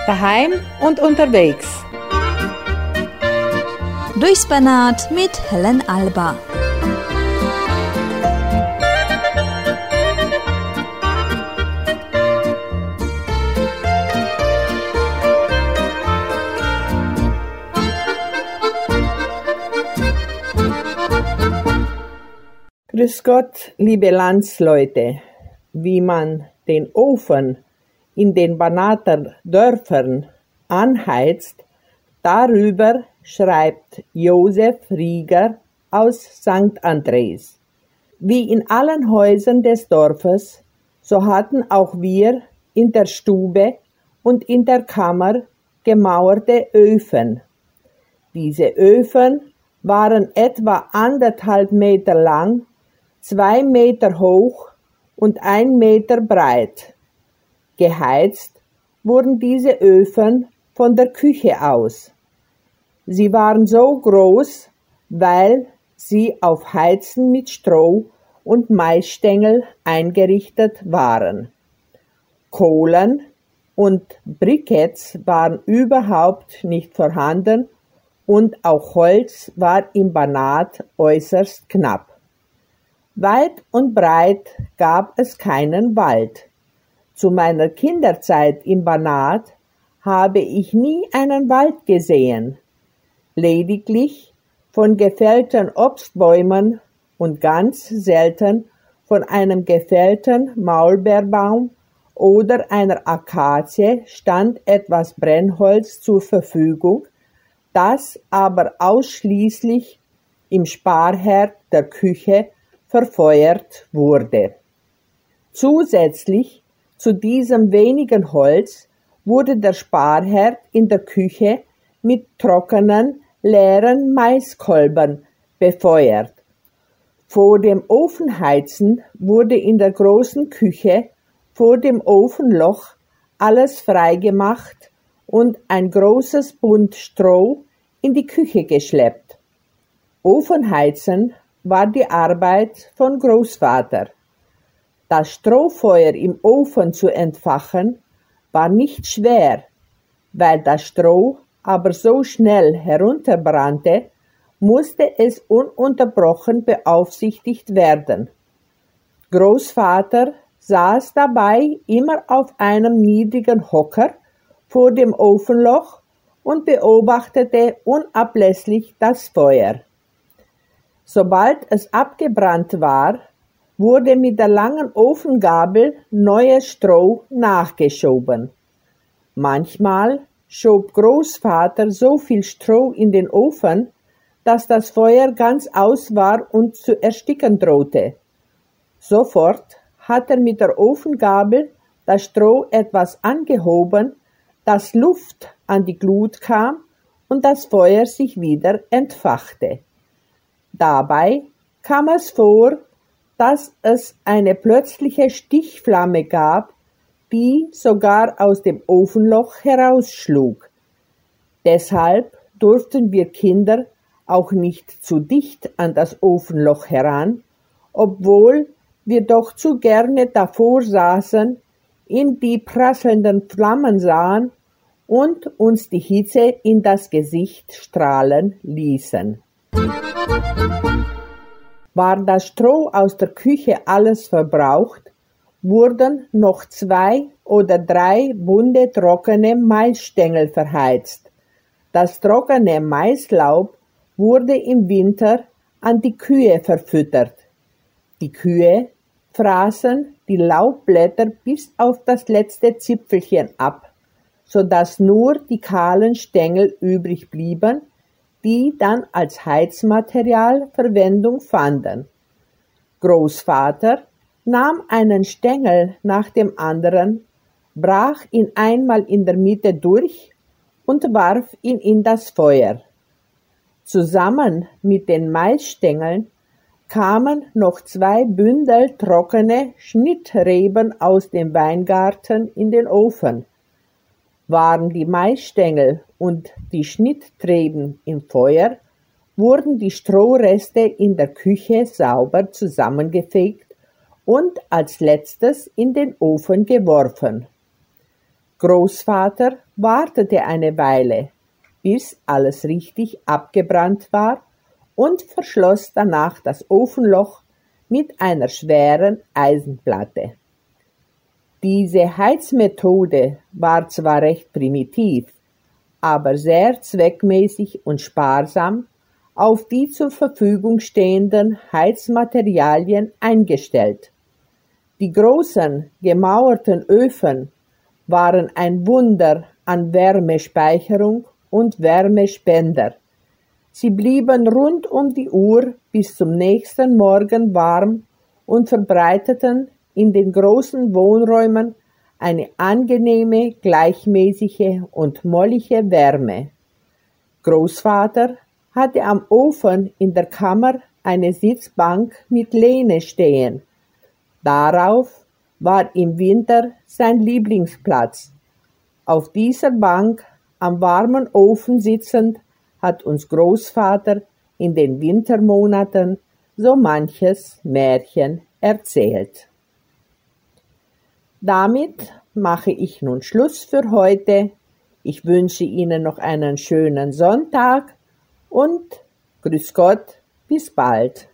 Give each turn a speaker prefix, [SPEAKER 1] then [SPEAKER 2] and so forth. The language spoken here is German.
[SPEAKER 1] Daheim und unterwegs.
[SPEAKER 2] Durchs Banat mit Helen Alba.
[SPEAKER 1] Grüß Gott, liebe Landsleute. Wie man den Ofen in den Banater Dörfern anheizt, darüber schreibt Josef Rieger aus St. Andres. Wie in allen Häusern des Dorfes, so hatten auch wir in der Stube und in der Kammer gemauerte Öfen. Diese Öfen waren etwa 1,5 Meter lang, 2 Meter hoch und 1 Meter breit. Geheizt wurden diese Öfen von der Küche aus. Sie waren so groß, weil sie auf Heizen mit Stroh und Maisstängel eingerichtet waren. Kohlen und Briketts waren überhaupt nicht vorhanden und auch Holz war im Banat äußerst knapp. Weit und breit gab es keinen Wald. Zu meiner Kinderzeit im Banat habe ich nie einen Wald gesehen. Lediglich von gefällten Obstbäumen und ganz selten von einem gefällten Maulbeerbaum oder einer Akazie stand etwas Brennholz zur Verfügung, das aber ausschließlich im Sparherd der Küche verfeuert wurde. Zusätzlich zu diesem wenigen Holz wurde der Sparherd in der Küche mit trockenen, leeren Maiskolben befeuert. Vor dem Ofenheizen wurde in der großen Küche vor dem Ofenloch alles freigemacht und ein großes Bund Stroh in die Küche geschleppt. Ofenheizen war die Arbeit von Großvater. Das Strohfeuer im Ofen zu entfachen, war nicht schwer, weil das Stroh aber so schnell herunterbrannte, musste es ununterbrochen beaufsichtigt werden. Großvater saß dabei immer auf einem niedrigen Hocker vor dem Ofenloch und beobachtete unablässig das Feuer. Sobald es abgebrannt war, wurde mit der langen Ofengabel neues Stroh nachgeschoben. Manchmal schob Großvater so viel Stroh in den Ofen, dass das Feuer ganz aus war und zu ersticken drohte. Sofort hat er mit der Ofengabel das Stroh etwas angehoben, dass Luft an die Glut kam und das Feuer sich wieder entfachte. Dabei kam es vor, dass es eine plötzliche Stichflamme gab, die sogar aus dem Ofenloch herausschlug. Deshalb durften wir Kinder auch nicht zu dicht an das Ofenloch heran, obwohl wir doch zu gerne davor saßen, in die prasselnden Flammen sahen und uns die Hitze in das Gesicht strahlen ließen. War das Stroh aus der Küche alles verbraucht, wurden noch 2 oder 3 bunte trockene Maisstängel verheizt. Das trockene Maislaub wurde im Winter an die Kühe verfüttert. Die Kühe fraßen die Laubblätter bis auf das letzte Zipfelchen ab, sodass nur die kahlen Stängel übrig blieben, die dann als Heizmaterial Verwendung fanden. Großvater nahm einen Stängel nach dem anderen, brach ihn einmal in der Mitte durch und warf ihn in das Feuer. Zusammen mit den Maisstängeln kamen noch 2 Bündel trockene Schnittreben aus dem Weingarten in den Ofen. Waren die Maisstängel und die Schnittreben im Feuer, wurden die Strohreste in der Küche sauber zusammengefegt und als letztes in den Ofen geworfen. Großvater wartete eine Weile, bis alles richtig abgebrannt war und verschloss danach das Ofenloch mit einer schweren Eisenplatte. Diese Heizmethode war zwar recht primitiv, aber sehr zweckmäßig und sparsam auf die zur Verfügung stehenden Heizmaterialien eingestellt. Die großen, gemauerten Öfen waren ein Wunder an Wärmespeicherung und Wärmespender. Sie blieben rund um die Uhr bis zum nächsten Morgen warm und verbreiteten in den großen Wohnräumen eine angenehme, gleichmäßige und mollige Wärme. Großvater hatte am Ofen in der Kammer eine Sitzbank mit Lehne stehen. Darauf war im Winter sein Lieblingsplatz. Auf dieser Bank am warmen Ofen sitzend hat uns Großvater in den Wintermonaten so manches Märchen erzählt. Damit mache ich nun Schluss für heute. Ich wünsche Ihnen noch einen schönen Sonntag und grüß Gott, bis bald.